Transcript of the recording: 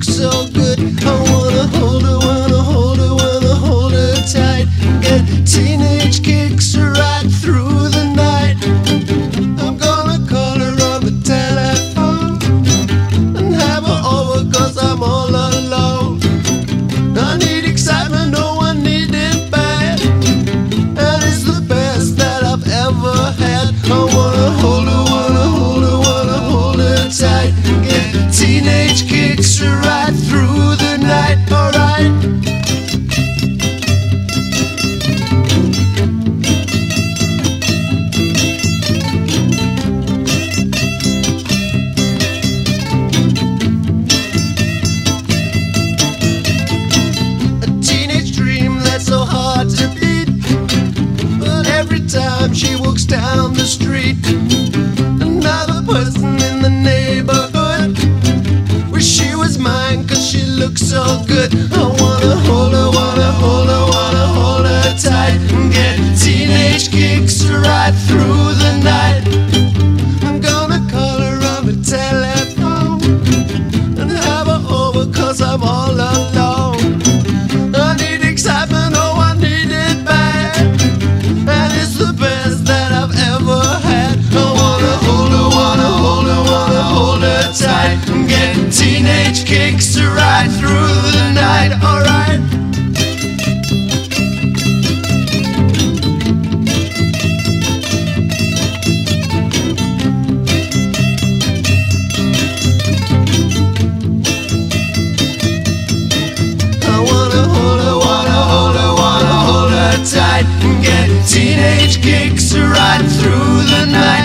so good. I wanna hold her, wanna hold her, wanna hold her tight. Get teenage kicks right through the night. I'm gonna call her on the telephone and have her over 'cause I'm all alone. I need excitement, no one need it bad, and it's the best that I've ever had. I wanna hold her, wanna hold her, wanna hold her tight. Get teenage kicks right through the night, alright. A teenage dream that's so hard to beat, but every time she walks down the street, another person in the neighborhood wish she was mine 'cause she looks so good. I wanna hold her, wanna hold her, wanna hold her tight and get teenage kicks right through the night. I'm gonna call her on the telephone and have her over 'cause I'm all alone. I need excitement, oh I need it bad, and it's the best that I've ever had. I wanna hold her, wanna hold her, wanna hold her tight and get teenage kicks right through the night, alright. I wanna hold her, wanna hold her, wanna hold her tight and get teenage kicks right through the night.